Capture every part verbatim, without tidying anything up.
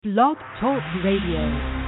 Blog Talk Radio.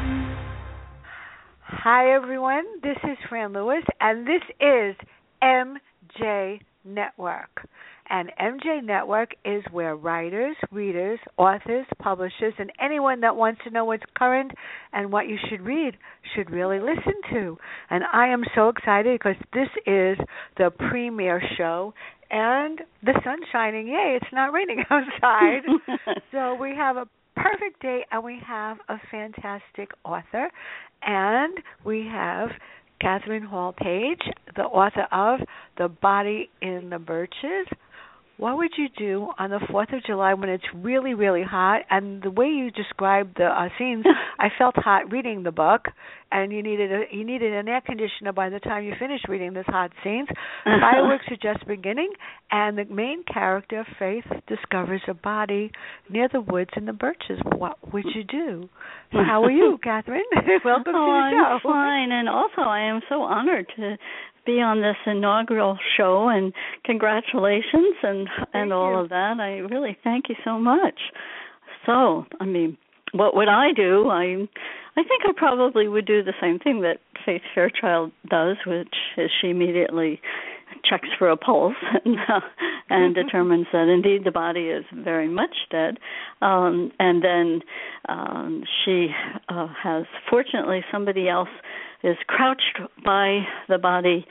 Hi, everyone. This is Fran Lewis, and this is M J Network. And M J Network is where writers, readers, authors, publishers, and anyone that wants to know what's current and what you should read should really listen to. And I am so excited because this is the premiere show. And the sun's shining. Yay, it's not raining outside. So we have a perfect day, and we have a fantastic author. And we have Katherine Hall Page, the author of The Body in the Birches. What would you do on the fourth of July when it's really, really hot? And the way you described the uh, scenes, I felt hot reading the book, and you needed a, you needed an air conditioner by the time you finished reading this hot scenes. Fireworks are just beginning, and the main character, Faith, discovers a body near the woods in the birches. What would you do? How are you, Katherine? Welcome oh, to the show. I'm fine, and also I am so honored to be on this inaugural show, and congratulations and Thank and all you. of that. I really thank you so much. So, I mean, what would I do? I I think I probably would do the same thing that Faith Fairchild does, which is she immediately checks for a pulse and, uh, and determines that indeed the body is very much dead. Um, and then um, she uh, has, fortunately, somebody else is crouched by the body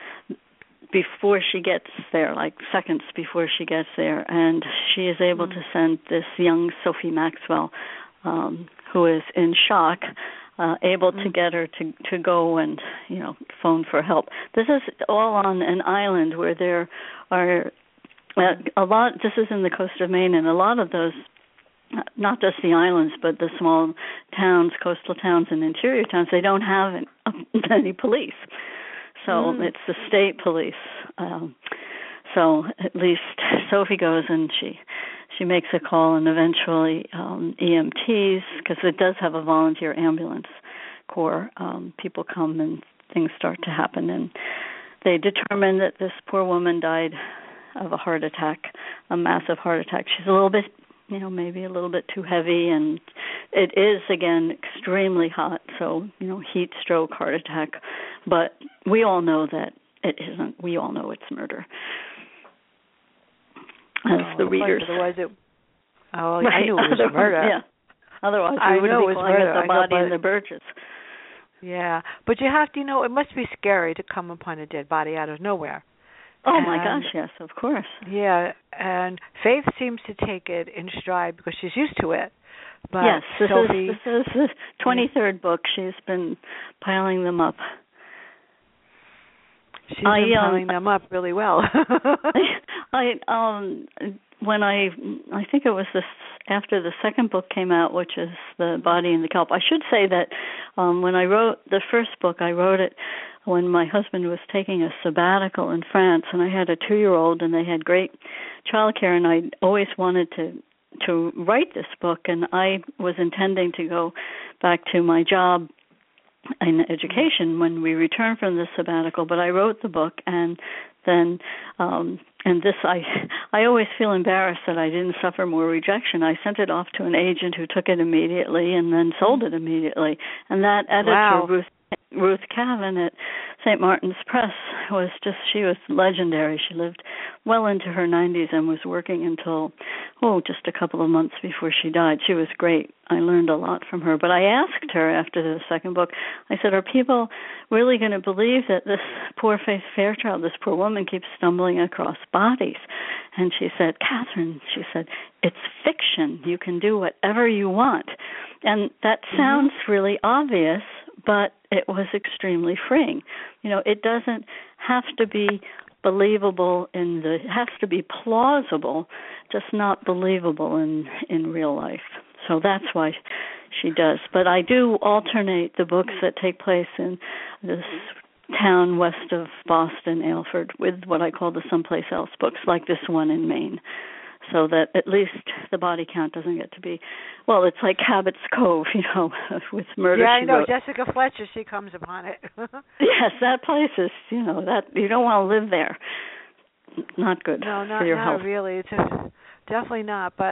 before she gets there, like seconds before she gets there, and she is able mm-hmm. to send this young Sophie Maxwell, um, who is in shock, uh, able mm-hmm. to get her to, to go and, you know, phone for help. This is all on an island where there are uh, a lot, this is in the coast of Maine, and a lot of those, not just the islands, but the small towns, coastal towns and interior towns, they don't have any police. So mm. it's the state police. Um, so at least Sophie goes and she she makes a call, and eventually um, E M Ts, because it does have a volunteer ambulance corps, um, people come and things start to happen. And they determine that this poor woman died of a heart attack, a massive heart attack. She's a little bit, you know, maybe a little bit too heavy, and it is, again, extremely hot, so, you know, heat stroke, heart attack, but we all know that it isn't. We all know it's murder. As oh, the readers. Otherwise it, oh, right. I knew it was otherwise, murder. Yeah. Otherwise, I we would know be it was calling murder. it the body in the birches. Yeah, but you have to, you know, it must be scary to come upon a dead body out of nowhere. Oh, and, my gosh, yes, of course. Yeah, and Faith seems to take it in stride because she's used to it. But yes, this Sophie, is, this is the twenty-third book. She's been piling them up. She's been I, um, piling them up really well. I um when I I think it was this after the second book came out, which is The Body in the Kelp. I should say that um, when I wrote the first book, I wrote it when my husband was taking a sabbatical in France, and I had a two-year-old, and they had great childcare, and I always wanted to to write this book, and I was intending to go back to my job in education when we returned from the sabbatical, but I wrote the book, and then um and this I I always feel embarrassed that I didn't suffer more rejection. I sent it off to an agent who took it immediately and then sold it immediately, and that editor, wow. Ruth Ruth Cavan at Saint Martin's Press, was just, she was legendary. She lived well into her nineties and was working until, oh, just a couple of months before she died. She was great. I learned a lot from her. But I asked her after the second book, I said, are people really going to believe that this poor Faith Fairchild, this poor woman, keeps stumbling across bodies? And she said, Katherine, she said, it's fiction. You can do whatever you want. And that sounds mm-hmm. really obvious, but it was extremely freeing. You know, it doesn't have to be believable in the, it has to be plausible, just not believable in, in real life. So that's why she does. But I do alternate the books that take place in this town west of Boston, Aylford, with what I call the someplace else books, like this one in Maine, so that at least the body count doesn't get to be, well, it's like Cabot's Cove, you know, with murder. Yeah, I she know. wrote. Jessica Fletcher, she comes upon it. Yes, that place is, you know, that you don't want to live there. Not good no, not, for your not health. really. It's just, definitely not. But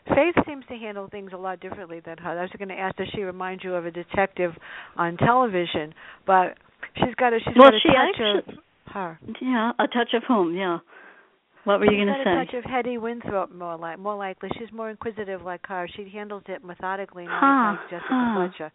Faith seems to handle things a lot differently than her. I was going to ask, does she remind you of a detective on television? But she's got a she's well, got a she touch actually, of her. Yeah, a touch of whom? Yeah. What were you going to say? She's got a touch of Hetty Winthrop, more like more likely. She's more inquisitive like her. She handles it methodically, not huh, like Jessica huh. Fletcher.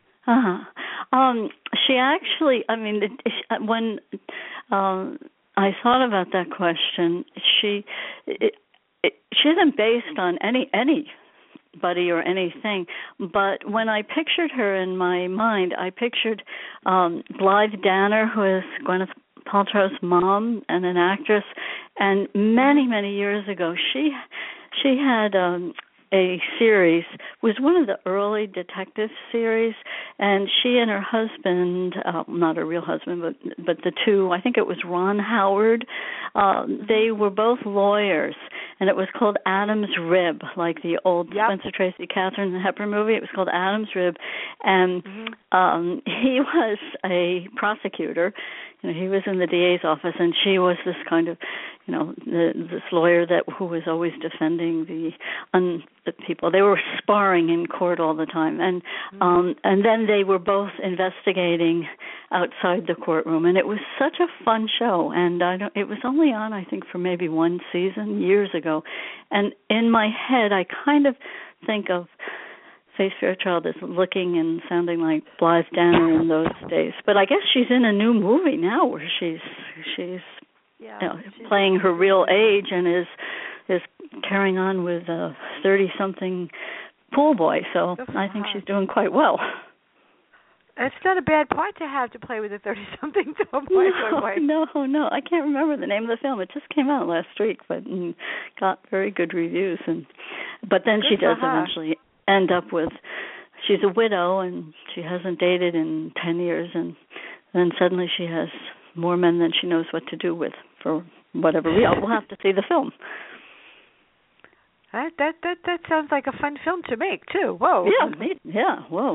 Uh-huh. Um, she actually, I mean, when um, I thought about that question, she it, it, she isn't based on any anybody or anything, but when I pictured her in my mind, I pictured um, Blythe Danner, who is Gwyneth Paltrow's mom and an actress, and many, many years ago, she she had um, a series, was one of the early detective series, and she and her husband, uh, not her real husband, but but the two, I think it was Ron Howard, uh, they were both lawyers, and it was called Adam's Rib, like the old yep. Spencer Tracy, Katharine Hepburn movie. It was called Adam's Rib, and mm-hmm. um, he was a prosecutor. You know, he was in the D A's office, and she was this kind of, you know, the, this lawyer that who was always defending the, un, the people. They were sparring in court all the time, and mm-hmm. um, and then they were both investigating outside the courtroom, and it was such a fun show. And I don't, it was only on, I think, for maybe one season years ago, and in my head, I kind of think of Faith Fairchild is looking and sounding like Blythe Danner in those days, but I guess she's in a new movie now where she's she's, yeah, you know, she's playing her real age and is is carrying on with a thirty-something pool boy. So I think she's doing quite well. It's not a bad part to have to play with a thirty-something pool boy. No, no, no, I can't remember the name of the film. It just came out last week, but and got very good reviews. And but then Good she does her. eventually end up with, she's a widow and she hasn't dated in ten years, and then suddenly she has more men than she knows what to do with for whatever reason. We'll have to see the film. That that that that sounds like a fun film to make too. Whoa. Yeah, yeah. Whoa.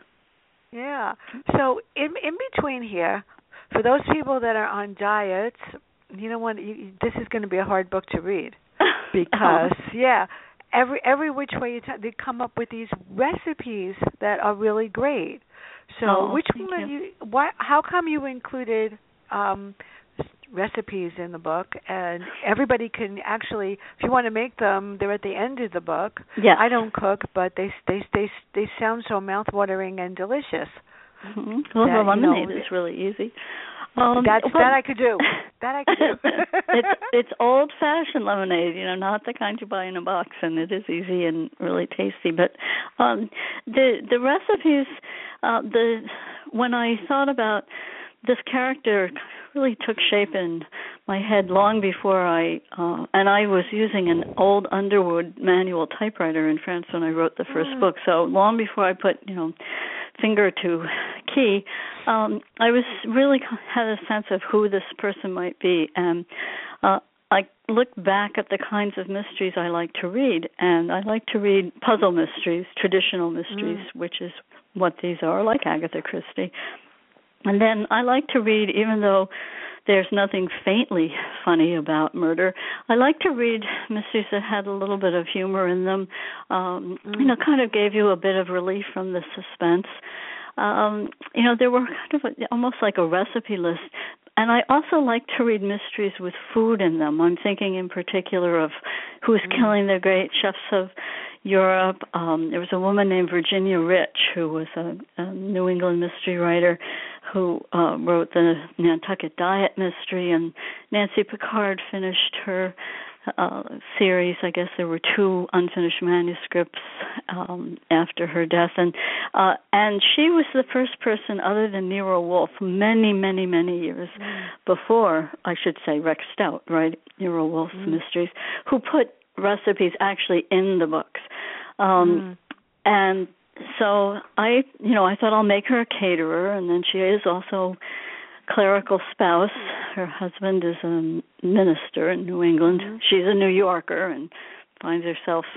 Yeah. So in in between here, for those people that are on diets, you know what? You, this is going to be a hard book to read because yeah. Every every which way you t- they come up with these recipes that are really great. So oh, which one you. you? Why? How come you included um, recipes in the book? And everybody can actually, if you want to make them, they're at the end of the book. Yeah. I don't cook, but they they they they sound so mouthwatering and delicious. Mm-hmm. Well, that, the lemonade you know, is really easy. Um, That's well, that I could do. That I could do. it's it's old-fashioned lemonade, you know, not the kind you buy in a box, and it is easy and really tasty. But um, the the recipes, uh, the when I thought about this character, really took shape in my head long before I, uh, and I was using an old Underwood manual typewriter in France when I wrote the first mm. book. So long before I put, you know, finger to key, um, I was really had a sense of who this person might be, and uh, I looked back at the kinds of mysteries I like to read, and I like to read puzzle mysteries, traditional mysteries, mm. which is what these are, like Agatha Christie. And then I like to read, even though there's nothing faintly funny about murder, I like to read mysteries that had a little bit of humor in them, um, mm. you know, kind of gave you a bit of relief from the suspense. Um, you know, there were kind of a, almost like a recipe list. And I also like to read mysteries with food in them. I'm thinking in particular of Who's mm. Killing the Great Chefs of Europe. Um, there was a woman named Virginia Rich who was a, a New England mystery writer who uh, wrote the Nantucket Diet Mystery, and Nancy Picard finished her uh, series. I guess there were two unfinished manuscripts um, after her death, and uh, and she was the first person other than Nero Wolfe, many, many, many years mm. before, I should say, Rex Stout, right, Nero Wolfe's mm. mysteries, who put recipes actually in the books. Um, mm. And so I, you know, I thought I'll make her a caterer, and then she is also clerical spouse. Her husband is a minister in New England. Mm-hmm. She's a New Yorker and finds herself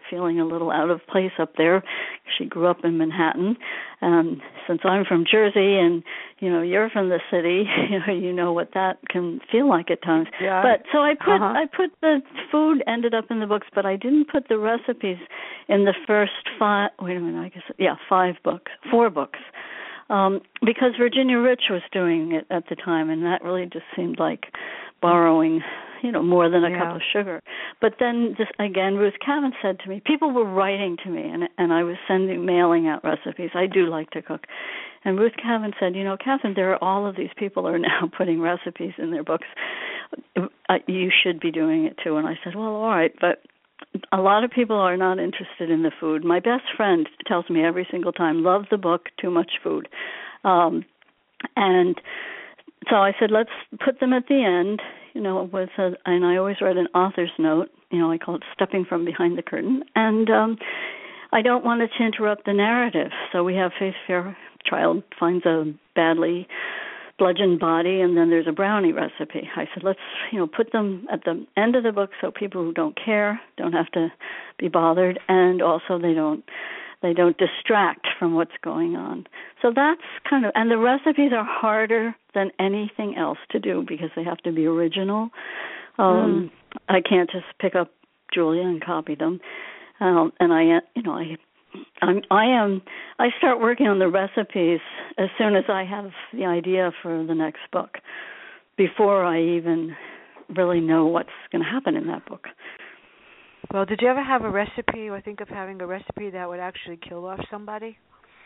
feeling a little out of place up there. She grew up in Manhattan. Um, since I'm from Jersey and, you know, you're from the city, you know, you know what that can feel like at times. Yeah. But so I put uh-huh. I put the food ended up in the books, but I didn't put the recipes in the first five, wait a minute, I guess, yeah, five books, four books. Um, because Virginia Rich was doing it at the time, and that really just seemed like borrowing, you know, more than a yeah. cup of sugar. But then, this, again, Ruth Cavin said to me, people were writing to me, and and I was sending, mailing out recipes. I do like to cook. And Ruth Cavin said, you know, Catherine, there are all of these people are now putting recipes in their books. Uh, you should be doing it too. And I said, well, all right, but a lot of people are not interested in the food. My best friend tells me every single time, love the book, too much food. Um, and so I said, let's put them at the end, you know, with a, and I always write an author's note, you know, I call it stepping from behind the curtain. And um, I don't want it to interrupt the narrative. So we have Faith Fairchild finds a badly bludgeoned body, and then there's a brownie recipe. I said, let's, you know, put them at the end of the book so people who don't care don't have to be bothered, and also they don't they don't distract from what's going on. So that's kind of, and the recipes are harder than anything else to do because they have to be original. Um, mm. I can't just pick up Julia and copy them, um, and I, you know, I. I'm, I am. I start working on the recipes as soon as I have the idea for the next book, before I even really know what's going to happen in that book. Well, did you ever have a recipe, or think of having a recipe that would actually kill off somebody?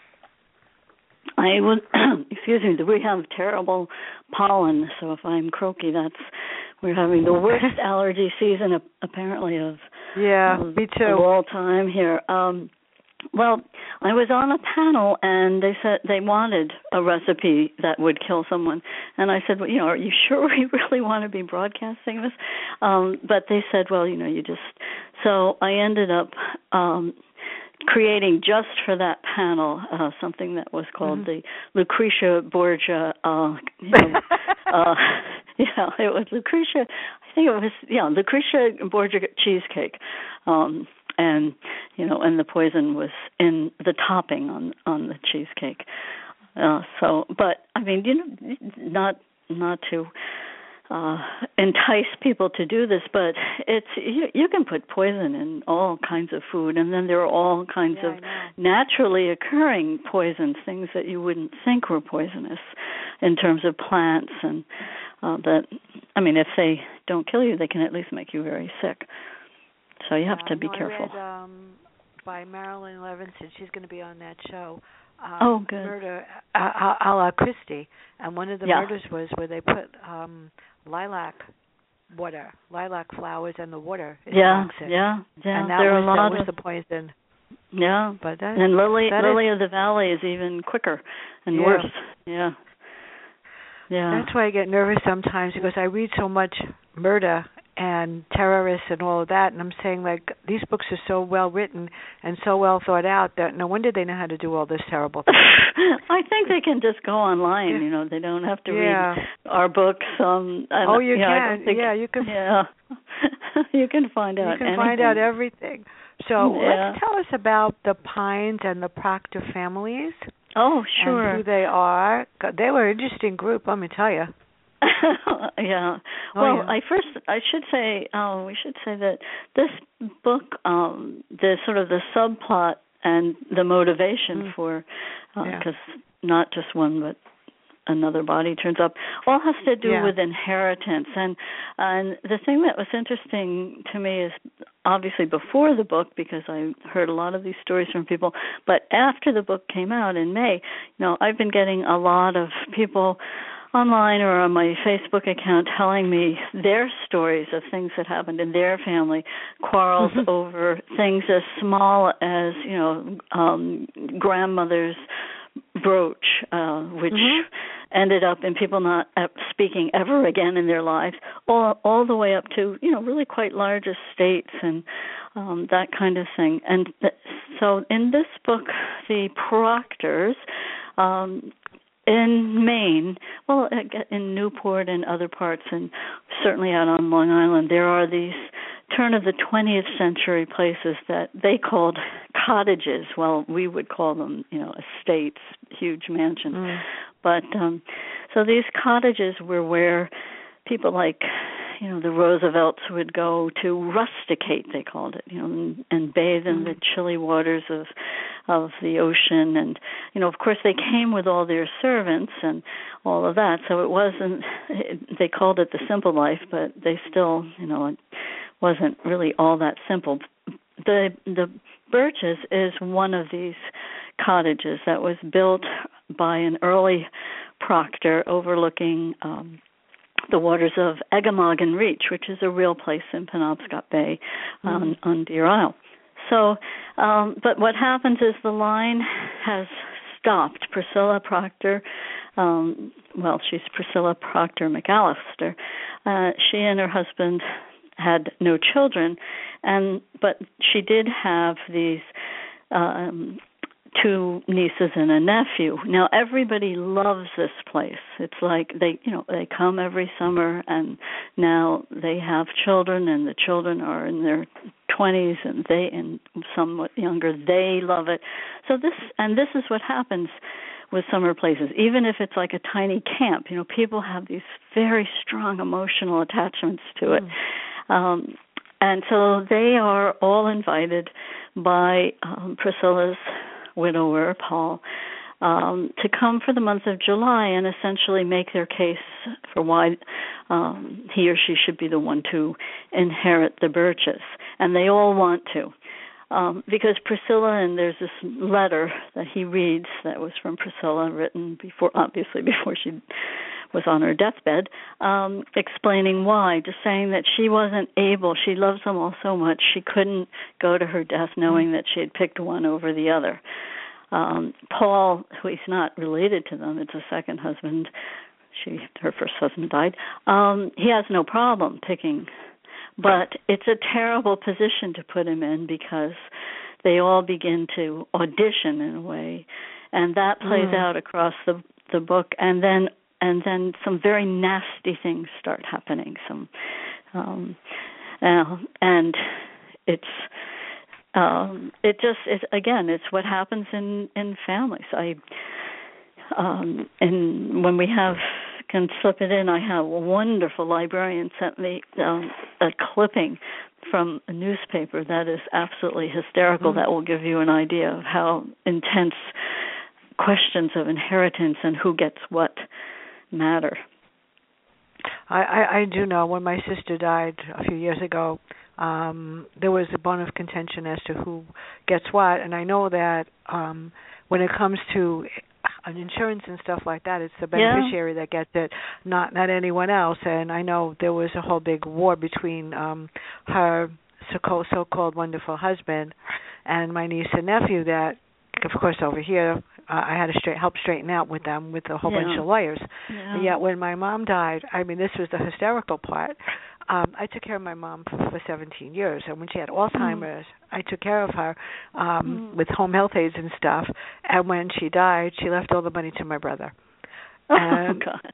I would. Excuse me. We have terrible pollen, so if I'm croaky, that's we're having the worst allergy season apparently of yeah, of, me too. of all time here. Um, Well, I was on a panel, and they said they wanted a recipe that would kill someone. And I said, well, you know, are you sure we really want to be broadcasting this? Um, but they said, well, you know, you just... So I ended up um, creating just for that panel uh, something that was called mm-hmm. the Lucretia Borgia, uh, you know, uh, yeah, it was Lucretia, I think it was, yeah, Lucretia Borgia cheesecake. Um And you know, and the poison was in the topping on on the cheesecake. Uh, so, but I mean, you know, not not to uh, entice people to do this, but it's you, you can put poison in all kinds of food, and then there are all kinds yeah, of naturally occurring poisons, things that you wouldn't think were poisonous, in terms of plants, and uh, that. I mean, if they don't kill you, they can at least make you very sick. So you have uh, to be no, careful. I read um, by Marilyn Levinson. She's going to be on that show. Um, oh, good. Murder uh, a la Christie, and one of the yeah. murders was where they put um, lilac water, lilac flowers in the water. Yeah, toxic. yeah, yeah. And that there was, are a lot that was of the poison. Yeah, but that, and Lily, that Lily is, of the Valley is even quicker and yeah. worse. Yeah. Yeah. That's why I get nervous sometimes, because I read so much murder and terrorists and all of that, and I'm saying, like, these books are so well written and so well thought out that no wonder they know how to do all this terrible things. I think they can just go online, yeah. you know, they don't have to yeah. read our books. Um, and, oh, you, you know, can. think, yeah, you can. Yeah. you can find out You can anything. find out everything. So yeah. let's tell us about the Pines and the Proctor families. Oh, sure. And who they are. They were an interesting group, let me tell you. yeah. Oh, well, yeah. I first I should say um, we should say that this book, um, the sort of the subplot and the motivation mm. for, because uh, yeah. not just one but another body turns up, all has to do yeah. with inheritance. And and the thing that was interesting to me is obviously before the book, because I heard a lot of these stories from people, but after the book came out in May, you know, I've been getting a lot of people online or on my Facebook account telling me their stories of things that happened in their family, quarrels mm-hmm. over things as small as, you know, um, grandmother's brooch, uh, which mm-hmm. ended up in people not speaking ever again in their lives, all, all the way up to, you know, really quite large estates and um, that kind of thing. And th- so in this book, the Proctors, um, in Maine, well, in Newport and other parts, and certainly out on Long Island, there are these turn of the twentieth century places that they called cottages. Well, we would call them, you know, estates, huge mansions. Mm. But um, so these cottages were where people like, you know, the Roosevelts would go to rusticate, they called it, you know, and, and bathe in mm. the chilly waters of of the ocean. And, you know, of course, they came with all their servants and all of that. So it wasn't, it, they called it the simple life, but they still, you know, it wasn't really all that simple. The the Birches is one of these cottages that was built by an early proctor overlooking um, the waters of Eggemoggin Reach, which is a real place in Penobscot Bay um, mm-hmm. on Deer Isle. So, um, but what happens is the line has stopped. Priscilla Proctor, um, well, she's Priscilla Proctor McAllister. Uh, she and her husband had no children, and but she did have these um, two nieces and a nephew. Now everybody loves this place. It's like they, you know, they come every summer, and now they have children, and the children are in their twenties, and they, and somewhat younger, they love it. So this, and this is what happens with summer places. Even if it's like a tiny camp, you know, people have these very strong emotional attachments to it. Mm. Um, and so they are all invited by um, Priscilla's widower, Paul, um, to come for the month of July and essentially make their case for why um, he or she should be the one to inherit the Birches. And they all want to. Um, because Priscilla, and there's this letter that he reads that was from Priscilla, written before, obviously before she was on her deathbed, um, explaining why, just saying that she wasn't able, she loves them all so much, she couldn't go to her death knowing that she had picked one over the other. Um, Paul, who he's not related to them, it's a second husband, she, her first husband died, um, he has no problem picking. But it's a terrible position to put him in because they all begin to audition in a way, and that plays mm. out across the the book. And then and then some very nasty things start happening. Some um, uh, and it's um, it just is again. It's what happens in, in families. I um, and when we have. Can slip it in. I have a wonderful librarian sent me um, a clipping from a newspaper that is absolutely hysterical. Mm-hmm. That will give you an idea of how intense questions of inheritance and who gets what matter. I, I, I do know when my sister died a few years ago, um, there was a bone of contention as to who gets what, and I know that um, when it comes to on insurance and stuff like that, it's the beneficiary yeah. that gets it, not not anyone else. And I know there was a whole big war between um, her so-called, so-called wonderful husband and my niece and nephew that, of course, over here, uh, I had to straight, help straighten out with them with a whole yeah. bunch of lawyers. Yeah. And yet when my mom died, I mean, this was the hysterical part. Um, I took care of my mom for, for seventeen years, and when she had Alzheimer's, mm. I took care of her um, mm. with home health aides and stuff. And when she died, she left all the money to my brother. And oh God!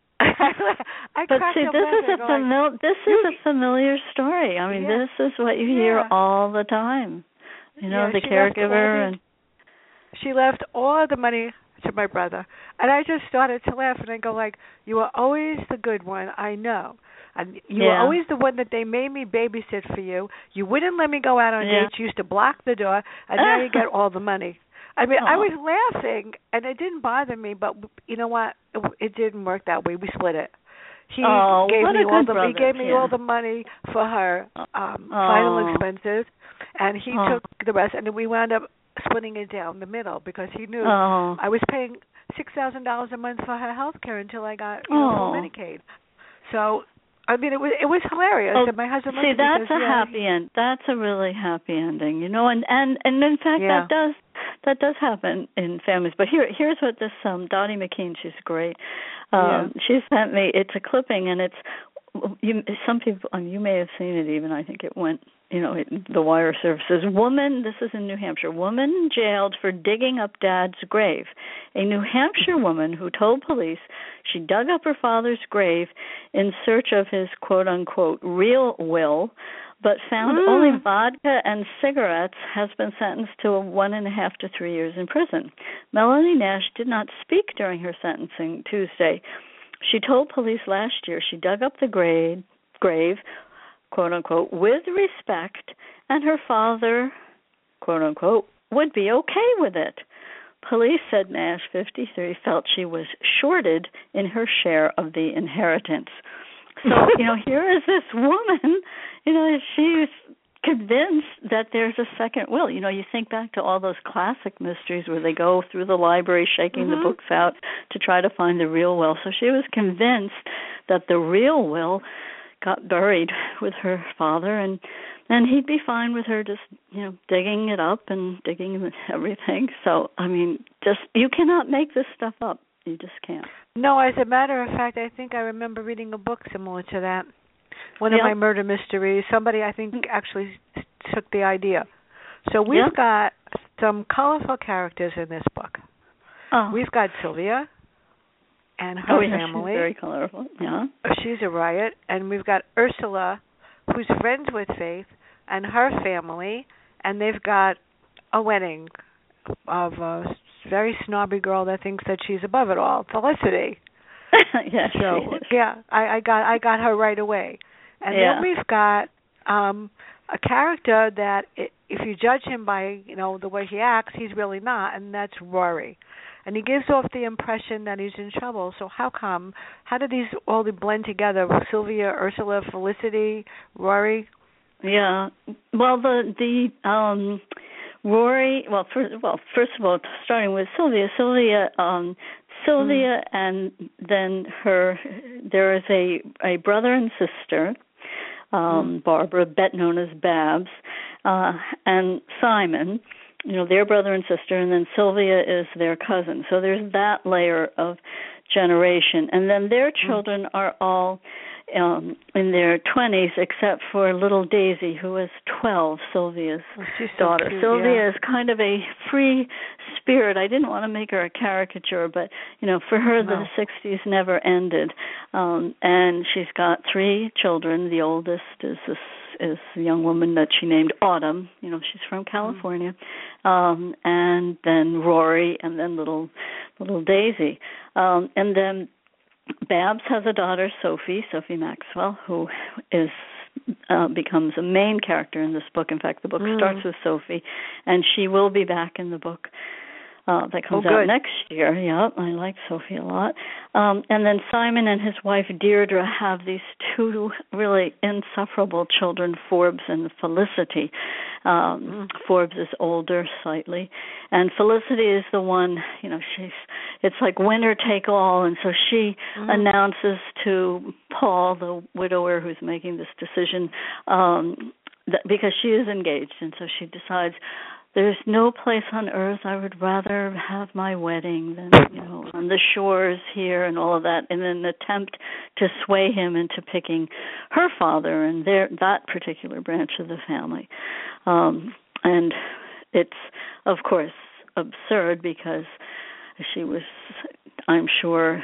I but see, this is a familiar. Like, this is a familiar story. I mean, yeah. this is what you hear yeah. all the time. You know, yeah, the caregiver and she left all the money to my brother, and I just started to laugh, and I go like, "You are always the good one, I know." And you yeah. were always the one that they made me babysit for you. You wouldn't let me go out on yeah. dates. You used to block the door, and now you get all the money. I mean, oh. I was laughing, and it didn't bother me. But you know what? It, it didn't work that way. We split it. He oh, gave what me a all good the brother. he gave me yeah. all the money for her um, oh. final expenses, and he oh. took the rest. And we wound up splitting it down the middle because he knew oh. I was paying six thousand dollars a month for her health care until I got you know, oh. Medicaid. So. I mean, it was it was hilarious. Oh, and my husband see, that's because, a yeah, happy end. That's a really happy ending, you know. And, and, and in fact, yeah. that does that does happen in families. But here here's what this um, Dottie McKean, she's great. Um, yeah. She sent me. It's a clipping, and it's you. Some people, um, you may have seen it. Even I think it went. You know, it, the wire services. Woman, this is in New Hampshire. Woman jailed for digging up dad's grave. A New Hampshire woman who told police she dug up her father's grave in search of his quote-unquote real will, but found mm. only vodka and cigarettes, has been sentenced to one and a half to three years in prison. Melanie Nash did not speak during her sentencing Tuesday. She told police last year she dug up the grave, grave, quote unquote, with respect, and her father, quote unquote, would be okay with it. Police said Nash, fifty-three, felt she was shorted in her share of the inheritance. So, you know, here is this woman, you know, she's convinced that there's a second will. You know, you think back to all those classic mysteries where they go through the library shaking mm-hmm. the books out to try to find the real will. So she was convinced that the real will got buried with her father, and and he'd be fine with her just, you know, digging it up and digging everything. So, I mean, just, you cannot make this stuff up. You just can't. No, as a matter of fact, I think I remember reading a book similar to that. One yep. of my murder mysteries. Somebody, I think, actually took the idea. So we've yep. got some colorful characters in this book. Oh. We've got Sylvia and her oh, yeah, family. She's very colorful. Yeah. She's a riot. And we've got Ursula, who's friends with Faith, and her family. And they've got a wedding of a very snobby girl that thinks that she's above it all, Felicity. yeah, so she is. yeah, I, I got I got her right away. And yeah. then we've got um, a character that, it, if you judge him by, you know, the way he acts, he's really not, and that's Rory. And he gives off the impression that he's in trouble. So how come? How did these all blend together? Sylvia, Ursula, Felicity, Rory? Yeah. Well, the the um, Rory. Well, first, well, first of all, starting with Sylvia. Sylvia. Um, Sylvia, mm. and then her. There is a a brother and sister. Um, mm. Barbara, bet known as Babs, uh, and Simon. You know, their brother and sister, and then Sylvia is their cousin. So there's that layer of generation. And then their children are all um, in their twenties, except for little Daisy, who is twelve, Sylvia's oh, she's daughter. So cute, Sylvia yeah. is kind of a free spirit. I didn't want to make her a caricature, but, you know, for her, no. the sixties never ended. Um, and she's got three children. The oldest is this is a young woman that she named Autumn. You know, she's from California. Mm. Um, and then Rory, and then little little Daisy. Um, and then Babs has a daughter, Sophie, Sophie Maxwell, who is uh, becomes a main character in this book. In fact, the book mm. starts with Sophie, and she will be back in the book Uh, that comes oh, out next year. Yeah, I like Sophie a lot. Um, and then Simon and his wife Deirdre have these two really insufferable children, Forbes and Felicity. Um, mm. Forbes is older slightly, and Felicity is the one, you know, she's, it's like winner take all, and so she mm. announces to Paul, the widower who's making this decision, um, that, because she is engaged, and so she decides, there's no place on earth I would rather have my wedding than, you know, on the shores here and all of that, in an attempt to sway him into picking her father and their that particular branch of the family. Um, and it's, of course, absurd because she was, I'm sure,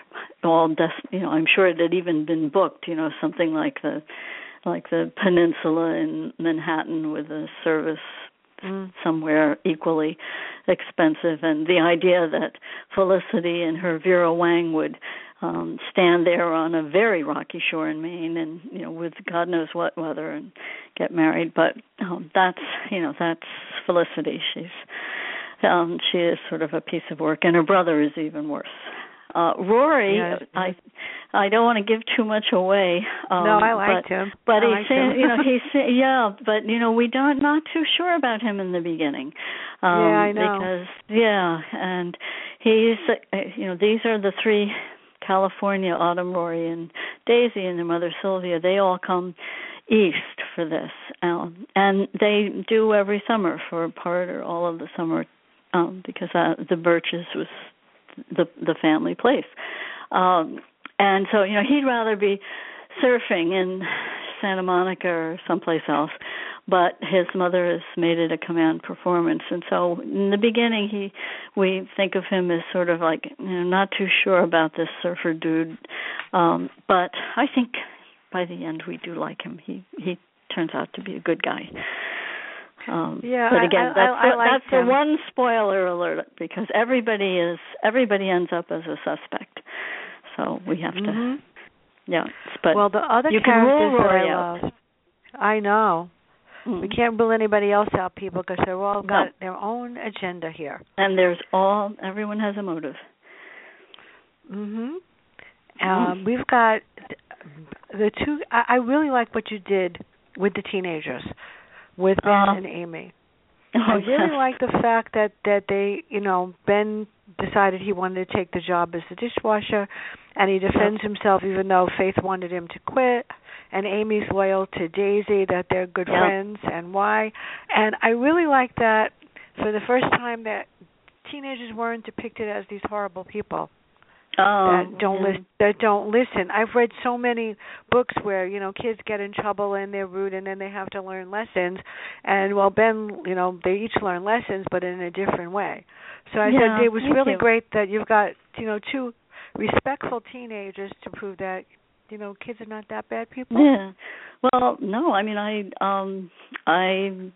all des- you know, I'm sure it had even been booked, you know, something like the like the Peninsula in Manhattan with a service Mm. somewhere equally expensive, and the idea that Felicity and her Vera Wang would um, stand there on a very rocky shore in Maine, and you know, with God knows what weather, and get married. But um, that's you know that's Felicity. She's um, she is sort of a piece of work, and her brother is even worse. Uh, Rory, yeah, I I don't want to give too much away. Um, no, I liked but, him. But I he's liked saying, him. you know, he's saying, yeah, but you know, we don't not too sure about him in the beginning. Um, yeah, I know. Because yeah, and he's, uh, you know, these are the three: California, Autumn, Rory, and Daisy, and their mother Sylvia. They all come east for this, um, and they do every summer for part or all of the summer, um, because uh, the Birches was the the family place. Um, and so, you know, he'd rather be surfing in Santa Monica or someplace else, but his mother has made it a command performance. And so in the beginning, he we think of him as sort of like, you know, not too sure about this surfer dude. Um, but I think by the end we do like him. He he turns out to be a good guy. Um, yeah, but again, I, that's, I, I the, like that's the one spoiler alert, because everybody is everybody ends up as a suspect. So we have mm-hmm. to, yeah. But well, the other you characters can rule that Rory I out. love, I know. Mm. We can't rule anybody else out, people, because they've all got no. their own agenda here. And there's all everyone has a motive. Mhm. Mm. Um, we've got the two. I, I really like what you did with the teenagers, with Ben uh, and Amy. Oh, I really yes. like the fact that that they, you know, Ben decided he wanted to take the job as the dishwasher, and he defends yep. himself even though Faith wanted him to quit. And Amy's loyal to Daisy, that they're good yep. friends, and why. And I really like that for the first time that teenagers weren't depicted as these horrible people. Oh, that don't yeah. listen. That don't listen. I've read so many books where you know kids get in trouble and they're rude, and then they have to learn lessons. And well, Ben, you know, they each learn lessons, but in a different way. So I yeah, said it was really you. great that you've got you know two respectful teenagers to prove that you know kids are not that bad people. Yeah. Well, no, I mean, I um, I.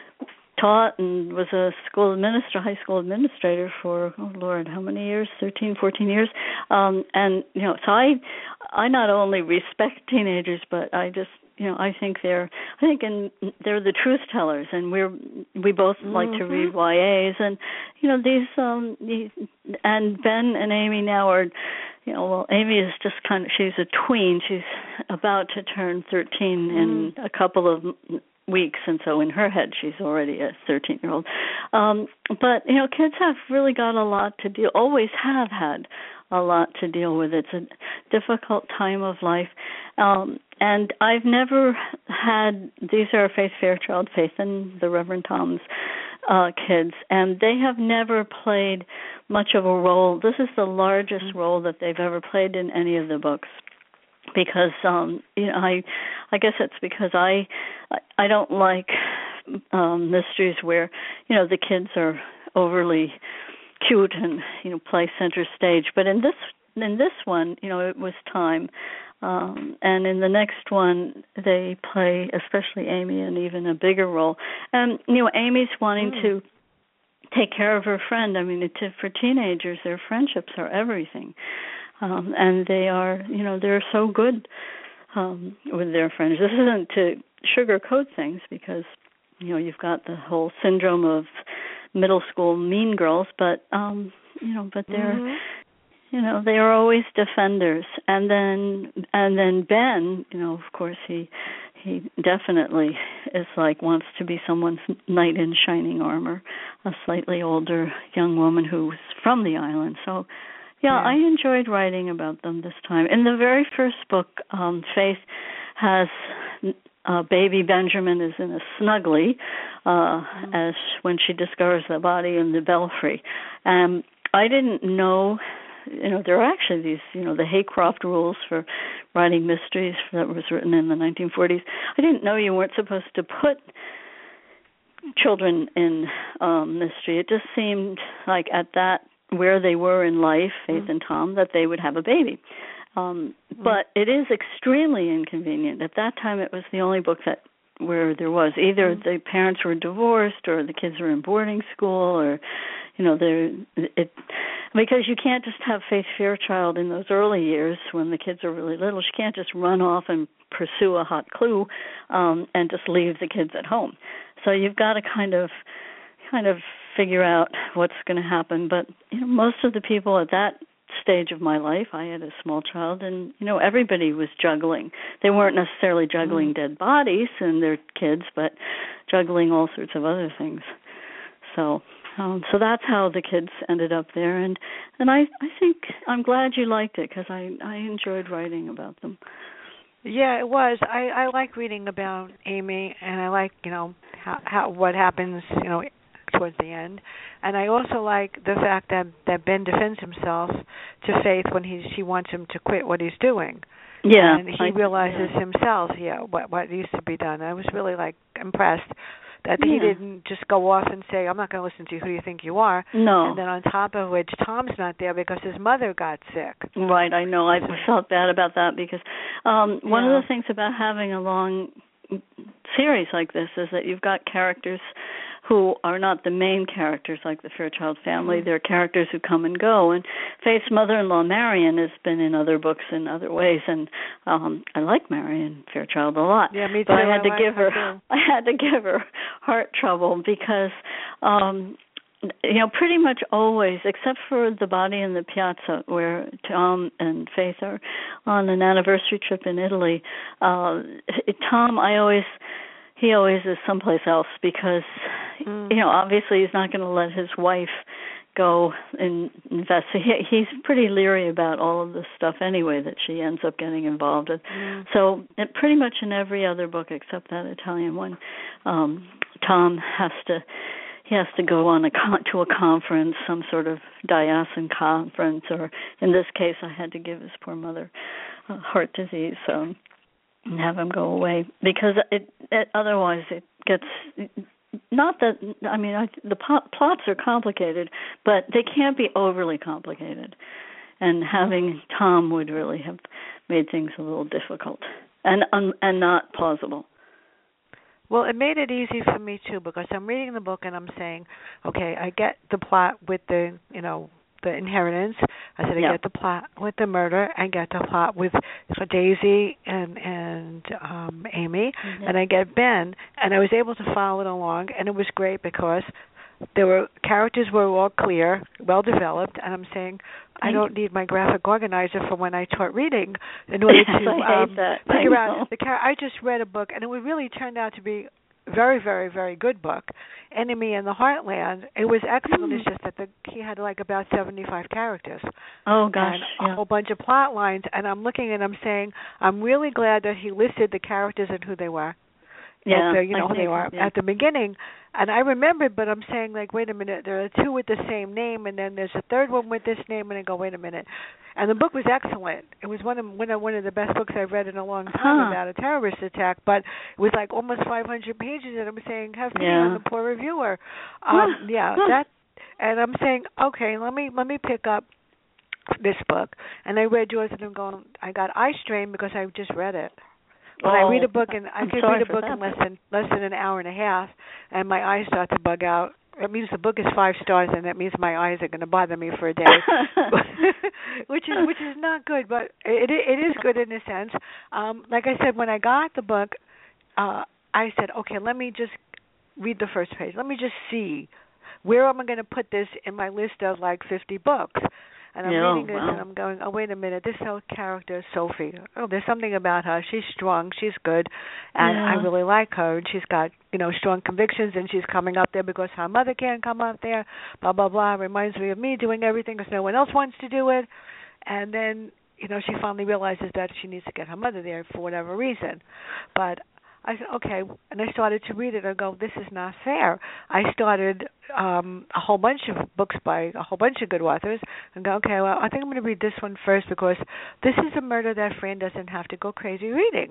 taught and was a school administrator, high school administrator for, oh Lord, how many years? thirteen, fourteen years. Um, and, you know, so I, I not only respect teenagers, but I just, you know, I think they're, I think in, they're the truth tellers, and we're, we both mm-hmm. like to read Y As, and, you know, these, um, these, and Ben and Amy now are, you know, well, Amy is just kind of, she's a tween. She's about to turn thirteen mm. in a couple of weeks, and so in her head she's already a thirteen-year-old. Um, but, you know, kids have really got a lot to deal, always have had a lot to deal with. It's a difficult time of life. Um, and I've never had, these are Faith Fairchild, Faith and the Reverend Tom's uh, kids, and they have never played much of a role. This is the largest role that they've ever played in any of the books. Because um, you know, I, I guess it's because I, I don't like um, mysteries where you know the kids are overly cute and you know play center stage. But in this, in this one, you know, it was time, um, and in the next one, they play, especially Amy, an even a bigger role. And you know, Amy's wanting mm. to take care of her friend. I mean, it, for teenagers, their friendships are everything. Um, and they are, you know, they're so good um, with their friends. This isn't to sugarcoat things because, you know, you've got the whole syndrome of middle school mean girls, but, um, you know, but they're, mm-hmm. you know, they are always defenders. And then, and then Ben, you know, of course, he he definitely is like wants to be someone's knight in shining armor, a slightly older young woman who's from the island. So. Yeah, yeah, I enjoyed writing about them this time. In the very first book, um, Faith has uh, baby Benjamin is in a snuggly uh, mm-hmm. as when she discovers the body in the belfry. Um, I didn't know, you know, there are actually these, you know, the Haycroft rules for writing mysteries that was written in the nineteen forties. I didn't know you weren't supposed to put children in um, mystery. It just seemed like at that where they were in life, Faith mm. and Tom, that they would have a baby. Um, mm. But it is extremely inconvenient. At that time, it was the only book that where there was either mm. the parents were divorced or the kids were in boarding school, or you know, there it because you can't just have Faith Fairchild in those early years when the kids are really little. She can't just run off and pursue a hot clue um, and just leave the kids at home. So you've got to kind of kind of figure out what's going to happen. But you know, most of the people at that stage of my life, I had a small child, and you know, everybody was juggling. They weren't necessarily juggling mm. dead bodies and their kids, but juggling all sorts of other things. So, um, so that's how the kids ended up there, and and I I think I'm glad you liked it because I I enjoyed writing about them. Yeah, it was. I I like reading about Amy, and I like you know how how what happens you know. towards the end, and I also like the fact that that Ben defends himself to Faith when he she wants him to quit what he's doing. Yeah, and he I, realizes yeah. himself, yeah, what what needs to be done. I was really like impressed that yeah. he didn't just go off and say, "I'm not going to listen to you. Who do you think you are?" No. And then on top of which, Tom's not there because his mother got sick. Right, I know. I felt bad about that because um, one yeah. of the things about having a long series like this is that you've got characters who are not the main characters like the Fairchild family. They're characters who come and go. And Faith's mother-in-law, Marion, has been in other books in other ways, and um, I like Marion Fairchild a lot. Yeah, me too. But I had I to like give her, her I had to give her heart trouble because, um, you know, pretty much always, except for The Body in the Piazza, where Tom and Faith are on an anniversary trip in Italy. Uh, Tom, I always. He always is someplace else because, mm. you know, obviously he's not going to let his wife go and invest. He, he's pretty leery about all of this stuff anyway that she ends up getting involved in. Mm. So it, pretty much in every other book except that Italian one, um, Tom has to he has to go on a con- to a conference, some sort of diocesan conference, or in this case, I had to give his poor mother uh, heart disease. So. And have him go away because it, it otherwise it gets not that I mean I, the po- plots are complicated, but they can't be overly complicated, and having Tom would really have made things a little difficult and um, and not plausible. Well, it made it easy for me too because I'm reading the book and I'm saying, okay, I get the plot with the you know. the inheritance. I said I yeah. get the plot with the murder. I get the plot with Daisy and and um, Amy, mm-hmm. and I get Ben. And I was able to follow it along, and it was great because there were characters were all clear, well developed. And I'm saying I don't need my graphic organizer for when I taught reading in order yes, to I um, hate that. figure I out the character. I just read a book, and it really turned out to be very, very, very good book. Enemy in the Heartland. It was excellent. Mm. It's just that the, he had like about seventy-five characters. Oh gosh, and yeah. a whole bunch of plot lines. And I'm looking and I'm saying, I'm really glad that he listed the characters and who they were. Yeah, at the, you know, I who think, they were yeah. at the beginning. And I remembered, but I'm saying like, wait a minute, there are two with the same name, and then there's a third one with this name, and I go, wait a minute. And the book was excellent. It was one of one of, one of the best books I've read in a long time huh. about a terrorist attack. But it was like almost five hundred pages, and I'm saying, have pity yeah. on the poor reviewer. Um, yeah, that. And I'm saying, okay, let me let me pick up this book. And I read yours, and I'm going, I got eye strain because I just read it. When oh, I read a book, and I I'm could read a book in less than less than an hour and a half, and my eyes start to bug out. It means the book is five stars, and that means my eyes are going to bother me for a day, which is which is not good, but it it is good in a sense. Um, like I said, when I got the book, uh, I said, okay, let me just read the first page. Let me just see where am I going to put this in my list of like fifty books. And I'm yeah, reading this, wow. and I'm going, oh, wait a minute, this whole character, Sophie, oh, there's something about her. She's strong, she's good, and yeah. I really like her. And she's got, you know, strong convictions, and she's coming up there because her mother can't come up there, blah, blah, blah. Reminds me of me doing everything because no one else wants to do it. And then, you know, she finally realizes that she needs to get her mother there for whatever reason. But I said, okay, and I started to read it. I go, this is not fair. I started um, a whole bunch of books by a whole bunch of good authors and go, okay, well, I think I'm going to read this one first because this is a murder that Fran doesn't have to go crazy reading.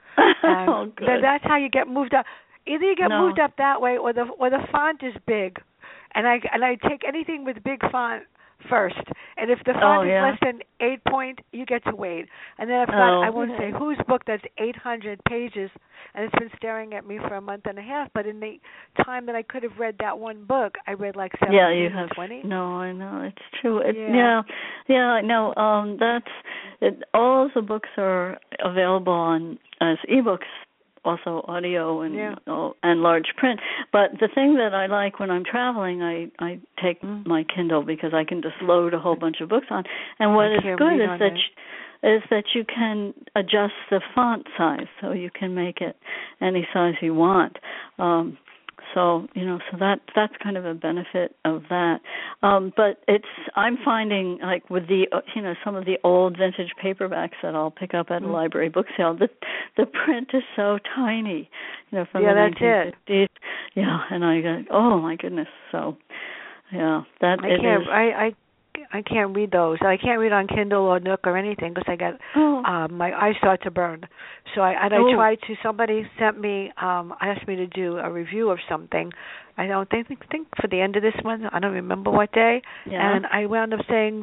And oh, good. th- that's how you get moved up. Either you get no. moved up that way, or the or the font is big, and I and I take anything with big font first. And if the font oh, is yeah. less than eight point, you get to wait. And then I've got, oh, I won't okay. say whose book that's eight hundred pages, and it's been staring at me for a month and a half. But in the time that I could have read that one book, I read like seventeen yeah, you have, or twenty. No, I know it's true. It, yeah, yeah, yeah. No, um, that's it, all the books are available on as ebooks. Also audio and yeah. uh, and large print. But the thing that I like when I'm traveling, I, I take mm. my Kindle because I can just load a whole bunch of books on. And what is good is that you, is that you can adjust the font size, so you can make it any size you want. Um, So, you know, so that that's kind of a benefit of that. Um, but it's I'm finding, like, with the, uh, you know, some of the old vintage paperbacks that I'll pick up at a library book sale, the the print is so tiny, you know, from yeah, the that's nineteen fifties. it. Yeah, and I go, oh, my goodness. So, yeah, that I it can't, is. I, I I can't read those. I can't read on Kindle or Nook or anything because I get oh. um, my eyes start to burn. So I and I oh. tried to. Somebody sent me, um, asked me to do a review of something. I don't think think for the end of this month. I don't remember what day. Yeah. And I wound up saying,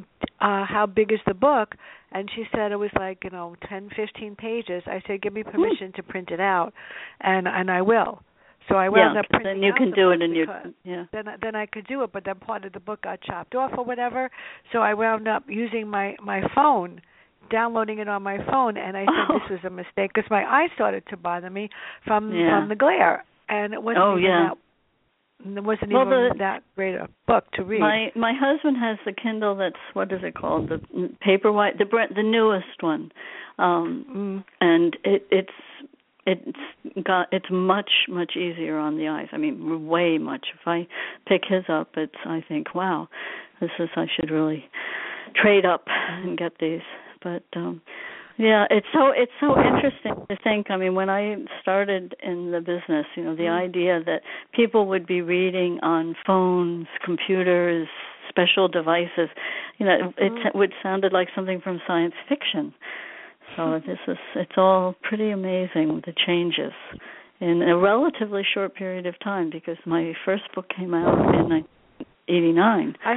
uh, how big is the book? And she said it was like, you know, ten, fifteen pages. I said, give me permission mm. to print it out, and and I will. So I wound yeah, up printing then you out can the do book it in your yeah. Then then I could do it, but then part of the book got chopped off or whatever. So I wound up using my my phone, downloading it on my phone, and I said oh. this was a mistake because my eyes started to bother me from yeah. from the glare, and it wasn't oh, even yeah. that it wasn't well, even the, that great a book to read. My my husband has the Kindle that's what is it called the Paperwhite the the newest one, um, mm. and it it's. It's got it's much much easier on the eyes. I mean, way much. If I pick his up, it's I think, wow, this is I should really trade up and get these. But um, yeah, it's so it's so interesting to think. I mean, when I started in the business, you know, the mm. idea that people would be reading on phones, computers, special devices, you know, it, mm. it would sounded like something from science fiction. So this is, it's all pretty amazing, the changes in a relatively short period of time, because my first book came out in nineteen eighty-nine. I,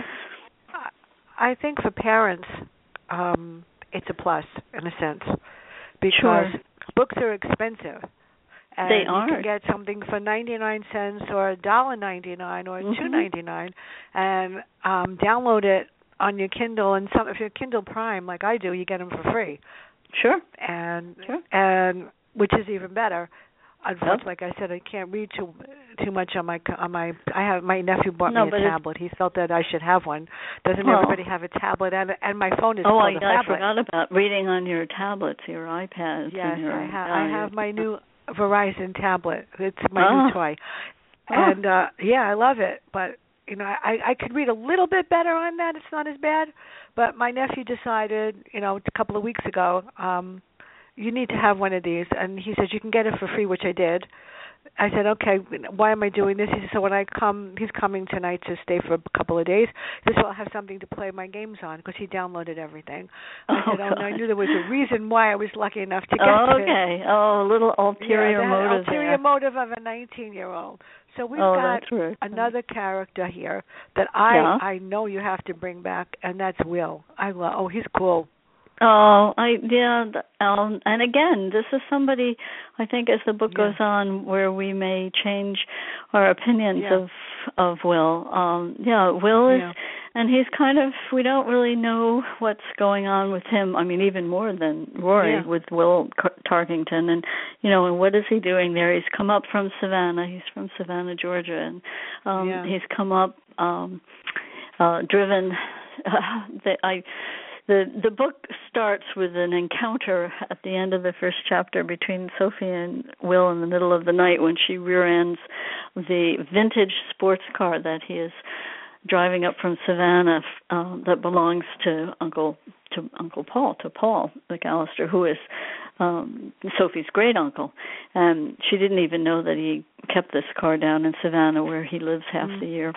I think for parents, um, it's a plus in a sense, because sure. books are expensive. And they are. You can get something for ninety-nine cents or one dollar ninety-nine or mm-hmm. two ninety-nine and um, download it on your Kindle. And some, if you're Kindle Prime, like I do, you get them for free. Sure. And sure. and which is even better. Unfortunately, yep. like I said, I can't read too too much on my on my. I have my nephew bought no, me a tablet. He felt that I should have one. Doesn't oh. everybody have a tablet? And and my phone is oh, called I, a I tablet. forgot about reading on your tablets, your iPads. Yes, and your, I have. Uh, I have my new Verizon tablet. It's my oh. new toy, oh. and uh yeah, I love it. But you know, I I could read a little bit better on that. It's not as bad. But my nephew decided, you know, a couple of weeks ago. um You need to have one of these, and he says you can get it for free, which I did. I said, okay, why am I doing this? He said, so when I come, he's coming tonight to stay for a couple of days. He said, so I'll have something to play my games on, because he downloaded everything. I oh, said, oh, no, I knew there was a reason why I was lucky enough to get oh, it. Okay, oh, a little ulterior yeah, motive ulterior there. motive of a nineteen-year-old. So we've oh, got right. another character here that I yeah. I know you have to bring back, and that's Will. I love. Oh, he's cool. Oh, I yeah, um, and again, this is somebody I think as the book yeah. goes on where we may change our opinions yeah. of of Will. Um, yeah, Will is, yeah. and he's kind of we don't really know what's going on with him. I mean, even more than Rory yeah. with Will Tarkington, and you know, and what is he doing there? He's come up from Savannah. He's from Savannah, Georgia, and um, yeah. he's come up um, uh, driven. Uh, that I. The the book starts with an encounter at the end of the first chapter between Sophie and Will in the middle of the night when she rear-ends the vintage sports car that he is driving up from Savannah uh, that belongs to Uncle to Uncle Paul, to Paul McAllister, who is um, Sophie's great uncle. And she didn't even know that he kept this car down in Savannah where he lives half mm. the year.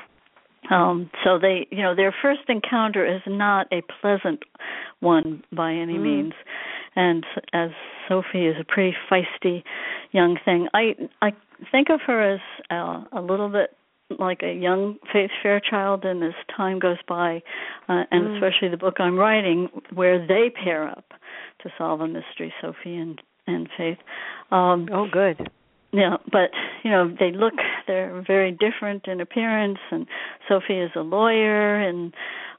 Um, so they, you know, their first encounter is not a pleasant one by any mm. means. And as Sophie is a pretty feisty young thing, I I think of her as uh, a little bit like a young Faith Fairchild, and as time goes by, uh, and mm. especially the book I'm writing, where they pair up to solve a mystery, Sophie and, and Faith. Um, oh, good. Yeah, but, you know, they look, they're very different in appearance, and Sophie is a lawyer in,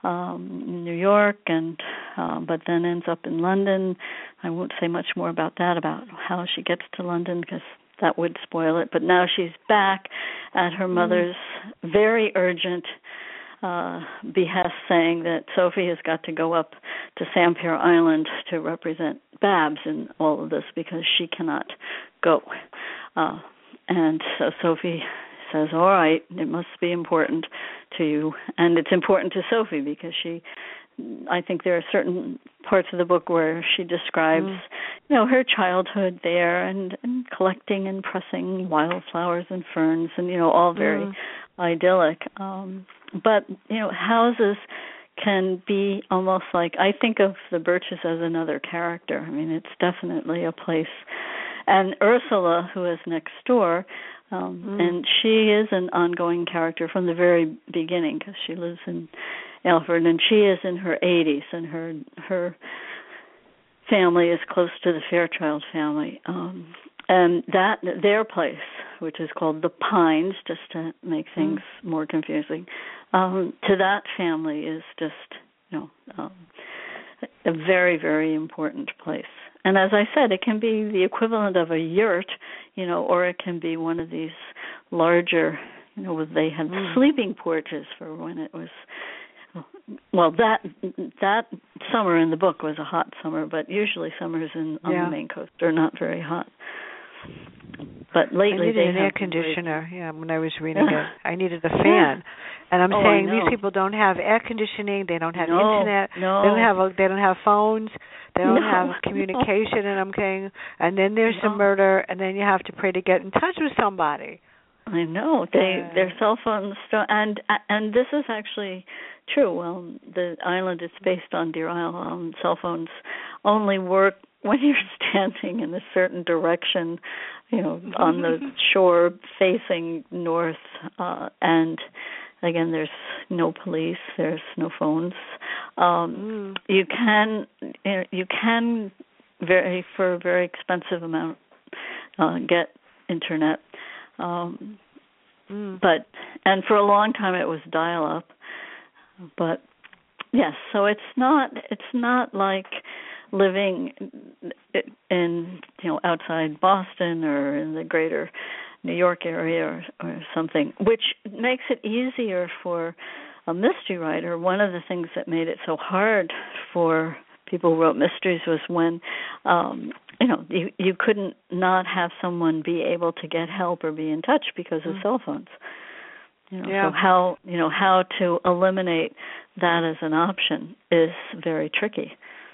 um, in New York, and uh, but then ends up in London. I won't say much more about that, about how she gets to London, because that would spoil it. But now she's back at her mother's mm. very urgent uh, behest, saying that Sophie has got to go up to Sampier Island to represent Babs in all of this because she cannot go. Uh, and so Sophie says, all right, it must be important to you. And it's important to Sophie because she, I think there are certain parts of the book where she describes, mm. you know, her childhood there and, and collecting and pressing wildflowers and ferns and, you know, all very mm. idyllic. Um, but, you know, houses can be almost like, I think of the Birches as another character. I mean, it's definitely a place. And Ursula, who is next door, um, mm. and she is an ongoing character from the very beginning because she lives in Alfred, and she is in her eighties, and her her family is close to the Fairchild family. Um, and that their place, which is called the Pines, just to make things mm. more confusing, um, to that family is just, you know, um, a very, very important place. And as I said, it can be the equivalent of a yurt, you know, or it can be one of these larger, you know, they had mm. sleeping porches for when it was, well, that that summer in the book was a hot summer, but usually summers in on yeah. the Maine coast are not very hot. But lately I needed they an have air conditioner. Great... Yeah, when I was reading it, I needed a fan, and I'm oh, saying these people don't have air conditioning. They don't have no, internet. No. They don't have. A, they don't have phones. They don't no, have communication. No. And I'm saying, and then there's no. some murder, and then you have to pray to get in touch with somebody. I know they uh, their cell phones don't, and and this is actually true. Well, the island is based on Deer Isle. Um, cell phones only work when you're standing in a certain direction, you know, on the shore facing north, uh, and again, there's no police, there's no phones. Um, mm. You can you can very for a very expensive amount uh, get internet, um, mm. but and for a long time it was dial-up, but yes, so it's not it's not like living in, you know, outside Boston or in the greater New York area or, or something, which makes it easier for a mystery writer. One of the things that made it so hard for people who wrote mysteries was when, um, you know, you, you couldn't not have someone be able to get help or be in touch because of mm. cell phones. You know, yeah. So how, you know, how to eliminate that as an option is very tricky.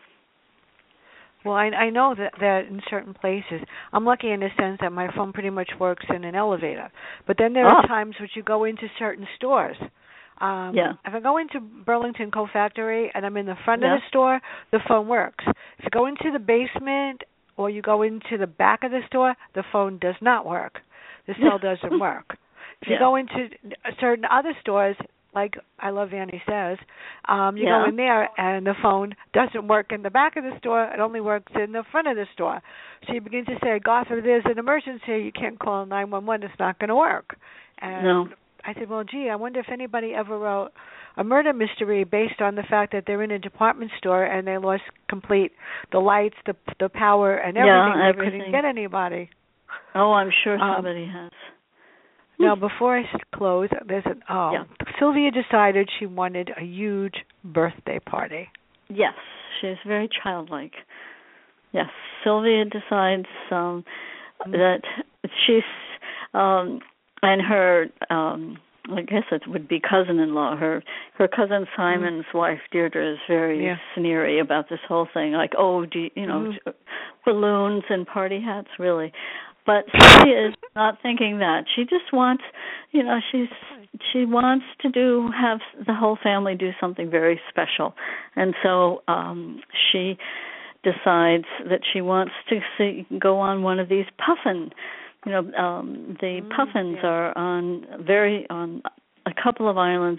Well, I, I know that, that in certain places, I'm lucky in the sense that my phone pretty much works in an elevator. But then there oh. are times which you go into certain stores. Um, yeah. If I go into Burlington Coat Factory and I'm in the front yeah. of the store, the phone works. If you go into the basement or you go into the back of the store, the phone does not work. The cell doesn't work. If you yeah. go into certain other stores, like I Love Annie says, um, you yeah. go in there and the phone doesn't work in the back of the store. It only works in the front of the store. So you begin to say, God, if there's an emergency, you can't call nine one one. It's not going to work. And no. I said, well, gee, I wonder if anybody ever wrote a murder mystery based on the fact that they're in a department store and they lost complete the lights, the the power, and everything. Yeah, they everything. couldn't get anybody. Oh, I'm sure um, somebody has. Now, before I close, there's an, oh, yeah. Sylvia decided she wanted a huge birthday party. Yes, she's very childlike. Yes, Sylvia decides um, mm-hmm. that she's, um, and her, um, I guess it would be cousin-in-law, her her cousin Simon's mm-hmm. wife, Deirdre, is very yeah. sneery about this whole thing, like, oh, do you, you know, mm-hmm. balloons and party hats, really. But she is not thinking that. She just wants, you know, she's she wants to do have the whole family do something very special, and so um, she decides that she wants to see, go on one of these puffin. You know, um, the mm, puffins yeah. are on very on a couple of islands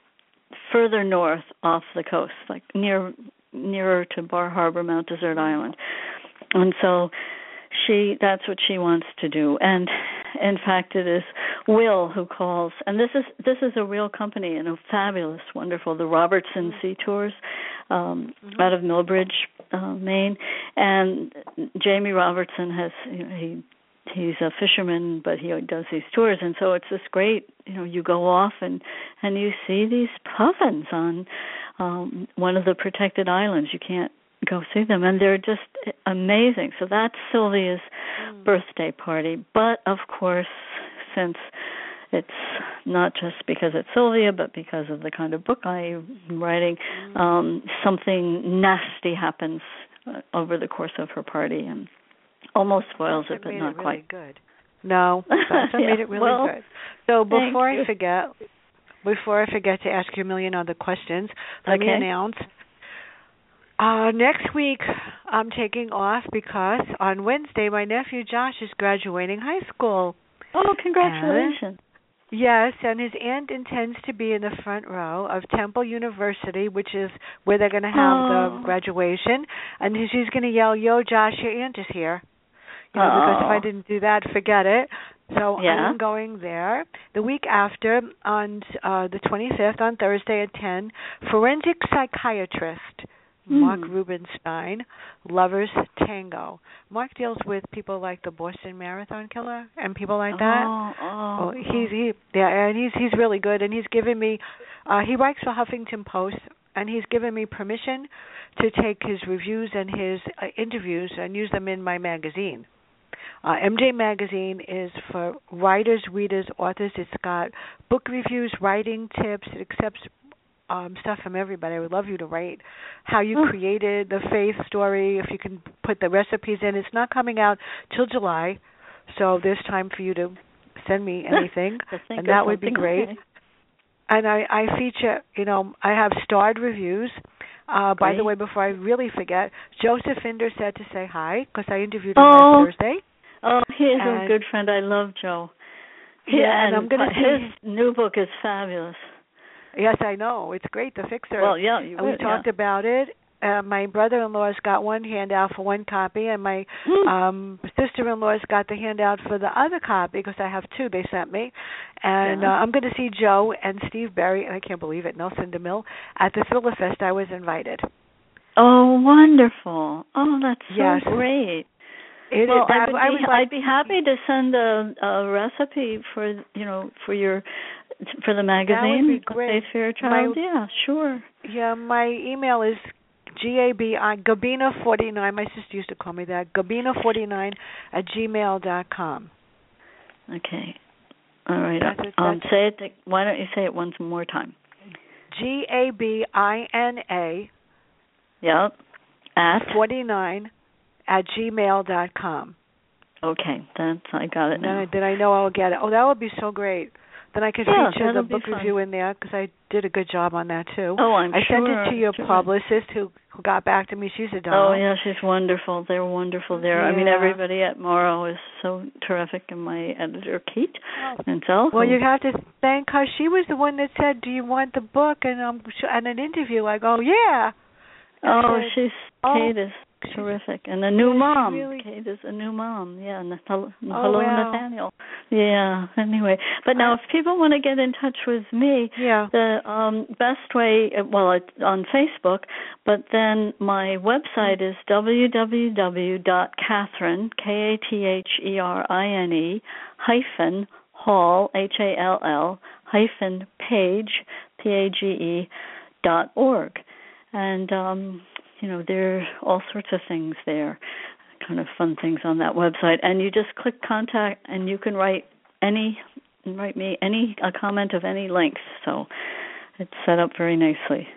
further north off the coast, like near nearer to Bar Harbor, Mount Desert Island, and so. She that's what she wants to do, and in fact, it is Will who calls, and this is this is a real company and a fabulous, wonderful, the Robertson Sea Tours, um, mm-hmm. out of Millbridge, uh, Maine, and Jamie Robertson has you know, he he's a fisherman, but he does these tours, and so it's this great, you know, you go off and and you see these puffins on um, one of the protected islands. You can't go see them, and they're just amazing. So that's Sylvia's mm. birthday party. But, of course, since it's not just because it's Sylvia, but because of the kind of book I'm writing, mm. um, something nasty happens uh, over the course of her party and almost spoils it, but not it really quite. Good. No, that yeah. made it really well, good. So before I forget, before I forget to ask you a million other questions, let okay. me announce Uh, next week, I'm taking off because on Wednesday, my nephew Josh is graduating high school. Oh, congratulations. Yes, and his aunt intends to be in the front row of Temple University, which is where they're going to have Oh. the graduation, and she's going to yell, "Yo, Josh, your aunt is here." You know, Oh. because if I didn't do that, forget it. So Yeah. I am going there. The week after, on uh, the twenty-fifth, on Thursday at ten, forensic psychiatrist Hmm. Mark Rubenstein, Lovers Tango. Mark deals with people like the Boston Marathon Killer and people like that. Oh, oh, Oh, he's he yeah, and he's he's really good, and he's given me. Uh, he writes for Huffington Post, and he's given me permission to take his reviews and his uh, interviews and use them in my magazine. Uh, M J Magazine is for writers, readers, authors. It's got book reviews, writing tips. It accepts um, stuff from everybody. I would love you to write how you Oh. created the faith story, if you can put the recipes in. It's not coming out till July, so there's time for you to send me anything, and that would be great. Okay. And I, I feature, you know, I have starred reviews. Uh, by the Great. way, before I really forget, Joseph Finder said to say hi because I interviewed him Oh. last Thursday. Oh, he is And- a good friend. I love Joe. He, Yeah, and and I'm gonna his see- new book is fabulous. Yes, I know. It's great, The Fixer. Well, yeah, you And we would, talked yeah. about it. Uh, my brother-in-law's got one handout for one copy, and my Mm. um sister-in-law's got the handout for the other copy because I have two they sent me. And Yeah. uh, I'm going to see Joe and Steve Berry, and I can't believe it, Nelson DeMille, at the Thriller Fest. I was invited. Oh, wonderful. Oh, that's so Yes. great. It, Well, it, I I, would I be, was like, I'd be happy to send a, a recipe for, you know, for your, for the magazine. be great. Faith Fairchild. My- Yeah, sure. yeah, my email is G A B I, Gabina forty-nine. My sister used to call me that. Gabina forty-nine at gmail dot com. Okay. All right. That's it, um, that's- say it. Why don't you say it once more time? G A B I N A Yep. At. forty-nine at gmail dot com. Okay, that's I got it Then I, now. then I know I'll get it. Oh, that would be so great. Then I could Yeah, feature the that'll be book fun. review in there because I did a good job on that too. Oh, I'm I sure. sent it to your sure. publicist who who got back to me. She's a doll. Oh yeah, she's wonderful. They're wonderful there. I mean, Yeah. everybody at Morrow is so terrific, and my editor Kate Oh. Menzel. Well, who- you have to thank her. She was the one that said, "Do you want the book?" And um, and an interview. I go, "Yeah." And I Oh, said, she's oh, Kate is terrific, and a new Yeah, she mom. really- Kate is a new mom. Yeah, and hello, Oh, hello wow. Nathaniel. Yeah. Anyway, but now I- if people want to get in touch with me, Yeah. the um, best way, well, it's on Facebook, but then my website is w w w dot Catherine, K A T H E R I N E, hyphen, Hall, H A L L, hyphen, Page, P A G E, dot org. And, um, you know, there are all sorts of things there, kind of fun things on that website. And you just click contact, and you can write any, write me any, a comment of any length. So it's set up very nicely.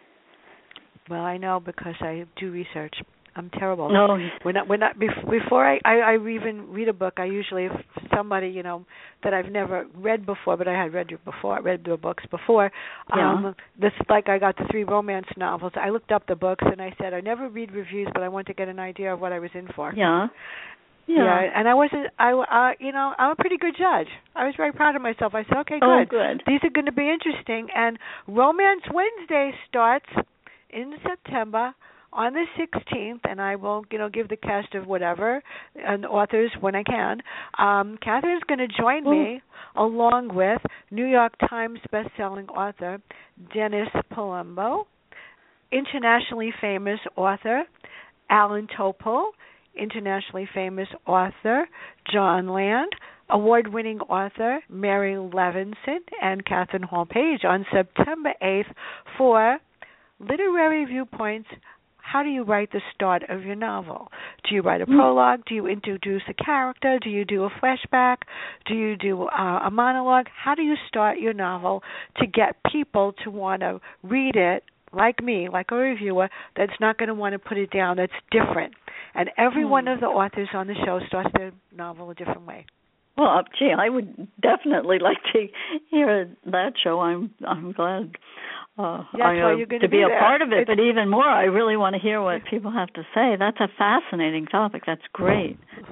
Well, I know because I do research. I'm terrible. No, When not, when not, bef- before I, I, I even read a book, I usually, if somebody, you know, that I've never read before, but I had read it before, I read the books before. Yeah. Um, this, like I got the three romance novels. I looked up the books and I said, I never read reviews, but I want to get an idea of what I was in for. yeah. Yeah, Yeah. and I wasn't. I, uh, you know, I'm a pretty good judge. I was very proud of myself. I said, okay, Oh, good. good. These are going to be interesting. And Romance Wednesday starts in September on the sixteenth, and I will, you know, give the cast of whatever and authors when I can. Um, Catherine's going to join me along with New York Times best-selling author Dennis Palumbo, internationally famous author Alan Topol, internationally famous author John Land, award-winning author Mary Levinson, and Catherine Hall Page on September eighth for Literary Viewpoints. How do you write the start of your novel? Do you write a prologue? Do you introduce a character? Do you do a flashback? Do you do uh, a monologue? How do you start your novel to get people to want to read it, like me, like a reviewer, that's not going to want to put it down, that's different? And every Hmm. one of the authors on the show starts their novel a different way. Well, uh, gee, I would definitely like to hear that show. I'm I'm glad uh, That's I, why uh, you're going to to be, be a there. part of it. It's- But even more, I really want to hear what people have to say. That's a fascinating topic. That's great.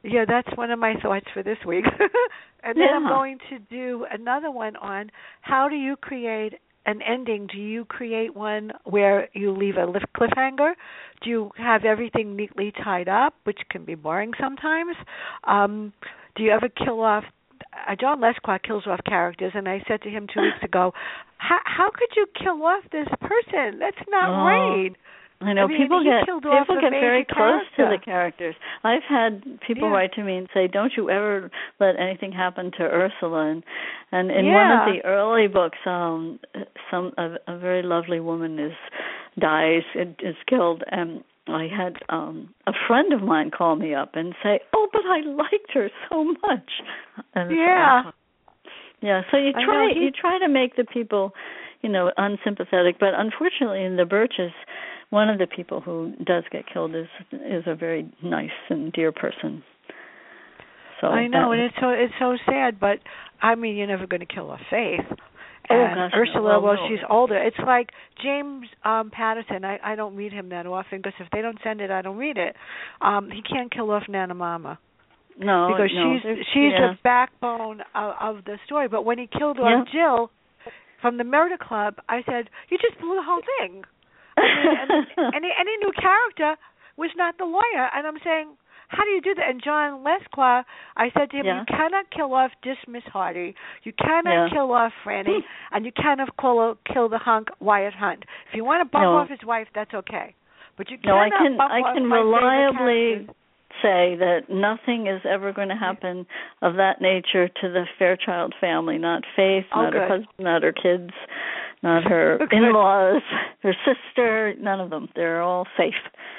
yeah, that's one of my thoughts for this week. And then yeah. I'm going to do another one on how do you create an ending. Do you create one where you leave a cliffhanger? Do you have everything neatly tied up, which can be boring sometimes? Um, do you ever kill off? Uh, John Lesquat kills off characters, and I said to him two weeks ago, how, how could you kill off this person? That's not oh. right. I know I mean, people get people get very close character. to the characters. I've had people yeah. write to me and say, "Don't you ever let anything happen to Ursula?" And, and in yeah. one of the early books, um, some a, a very lovely woman is dies is killed, and I had um, a friend of mine call me up and say, "Oh, but I liked her so much." And yeah, so, yeah. So you try you try to make the people, you know, unsympathetic, but unfortunately, in the Birches, one of the people who does get killed is is a very nice and dear person. So I know, that, and it's so it's so sad. But I mean, you're never going to kill a Faith. Oh and gosh, Ursula, well, well, no. she's older. It's like James um Patterson. I I don't read him that often because if they don't send it, I don't read it. Um, he can't kill off Nana Mama. No, because no, she's she's yeah. the backbone of, of the story. But when he killed off yeah. Jill from the Murder Club, I said, you just blew the whole thing. I mean, and any any new character was not the lawyer, and I'm saying, how do you do that? And John Lesquat, I said to him, yeah. you cannot kill off Dismiss Hardy, you cannot yeah. kill off Franny, and you cannot kill, kill the hunk Wyatt Hunt. If you want to bump no. off his wife, that's okay, but you no, cannot I can bump I off can my reliably favorite say that nothing is ever going to happen of that nature to the Fairchild family. Not Faith, oh, not good. her husband, not her kids, not her Good. in-laws, her sister. None of them. They're all safe.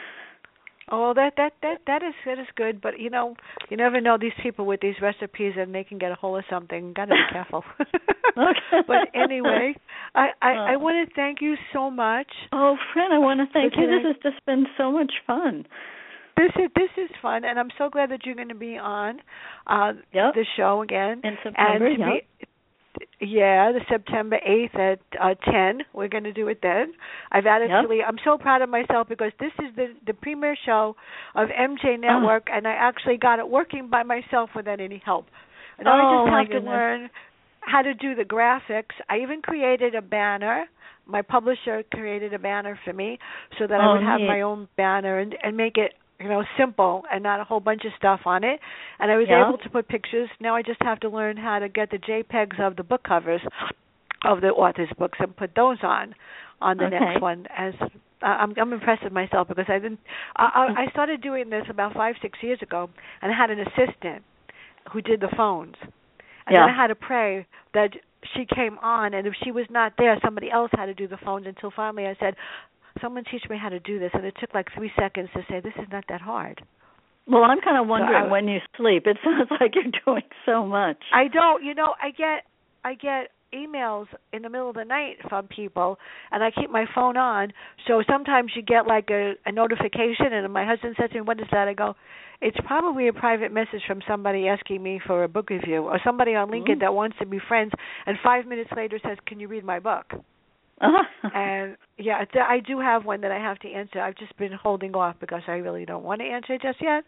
Oh, that that that that is that is good, but you know, you never know these people with these recipes, and they can get a hold of something. Got to be careful. Okay. But anyway, I I, oh. I want to thank you so much. Oh, Fran, I want to thank you. today. This has just been so much fun. This is this is fun, and I'm so glad that you're going to be on uh, yep. the show again. In September, and to yep. be, yeah, the September eighth at uh, ten. We're going to do it then. I've actually, yep. I'm so proud of myself because this is the the premiere show of M J Network, oh. and I actually got it working by myself without any help. And oh, I just my have goodness. to learn how to do the graphics. I even created a banner. My publisher created a banner for me so that oh, I would have neat. my own banner and, and make it, you know, simple and not a whole bunch of stuff on it. And I was yeah. able to put pictures. Now I just have to learn how to get the JPEGs of the book covers of the author's books and put those on on the okay. next one. As uh, I'm, I'm impressed with myself because I didn't. I, I started doing this about five, six years ago, and I had an assistant who did the phones. And yeah. then I had to pray that she came on, and if she was not there, somebody else had to do the phones until finally I said, someone teach me how to do this. And it took like three seconds to say, this is not that hard. Well, I'm kind of wondering so I, when you sleep. It sounds like you're doing so much. I don't. You know, I get I get emails in the middle of the night from people, and I keep my phone on. So sometimes you get like a, a notification, and my husband says to me, what is that? I go, it's probably a private message from somebody asking me for a book review, or somebody on LinkedIn mm. that wants to be friends, and five minutes later says, can you read my book? Uh-huh. And, yeah, I do have one that I have to answer. I've just been holding off because I really don't want to answer it just yet.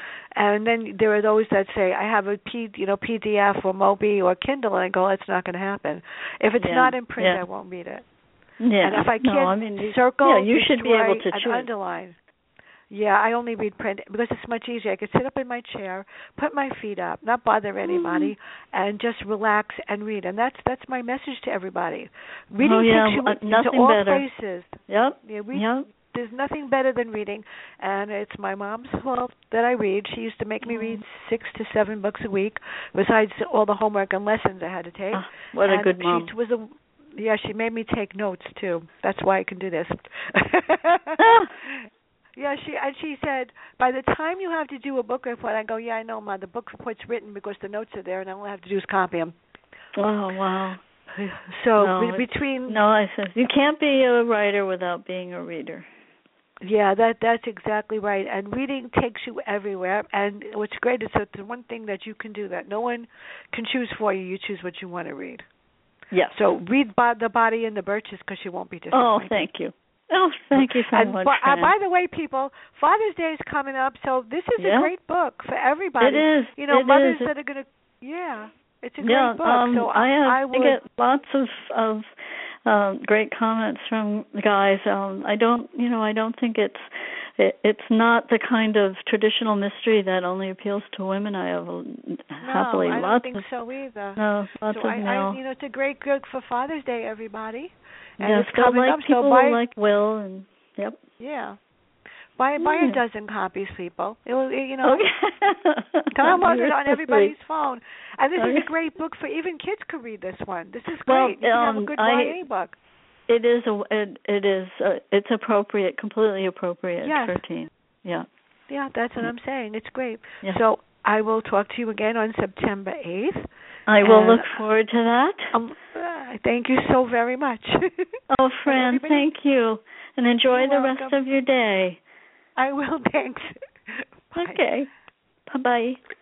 And then there are those that say, I have a P, you know, P D F or Mobi or Kindle, and I go, it's not going to happen. If it's yeah. not in print, yeah. I won't read it. Yeah. And if I can't no, I mean, circle, yeah, you should be able to and choose. underline. Yeah, I only read print because it's much easier. I can sit up in my chair, put my feet up, not bother anybody, mm-hmm. and just relax and read. And that's that's my message to everybody. Reading oh, yeah, takes you uh, nothing to all better. places. Yep. Yeah, read, yep. There's nothing better than reading, and it's my mom's fault that I read. She used to make me read six to seven books a week, besides all the homework and lessons I had to take. Oh, what a and good mom. She was a Yeah, she made me take notes too. That's why I can do this. Yeah, she and she said, by the time you have to do a book report, I go, yeah, I know, Ma. The book report's written because the notes are there, and all I have to do is copy them. Oh, wow. So no, be- between no, I said you can't be a writer without being a reader. Yeah, that that's exactly right. And reading takes you everywhere. And what's great is that the one thing that you can do that no one can choose for you. You choose what you want to read. Yeah. So read bo- The Body and the Birches because you won't be disappointed. Oh, thank you. Oh, thank you so and much. By, uh, by the Fran. way, people, Father's Day is coming up, so this is Yeah. a great book for everybody. It is. You know, it mothers is. that are going to, yeah, it's a Yeah, great book. um, so I have I, I I would. get lots of of um, great comments from the guys. Um, I don't, you know, I don't think it's it, it's not the kind of traditional mystery that only appeals to women. I have No, happily I don't lots think of so either. no lots so of I, male. I, you know, it's a great book for Father's Day, everybody. And Yes, it's they'll coming like up. people So buy, will like Will and yep. yeah, buy buy a Yeah. dozen copies, people. It will, you know. Okay. Download it You're on so everybody's sweet. phone. And this Okay. is a great book for even kids could read this one. This is Well, great. You can have a um, good I, Y A book. It is a it, it is uh it's appropriate, completely appropriate Yes. for teens. Yeah. Yeah, that's what I'm saying. It's great. Yeah. So I will talk to you again on September eighth. I will and, look forward to that. Um, uh, thank you so very much. Oh, Fran, thank you. And enjoy You're the welcome. rest of your day. I will, thanks. Bye. Okay. Bye-bye.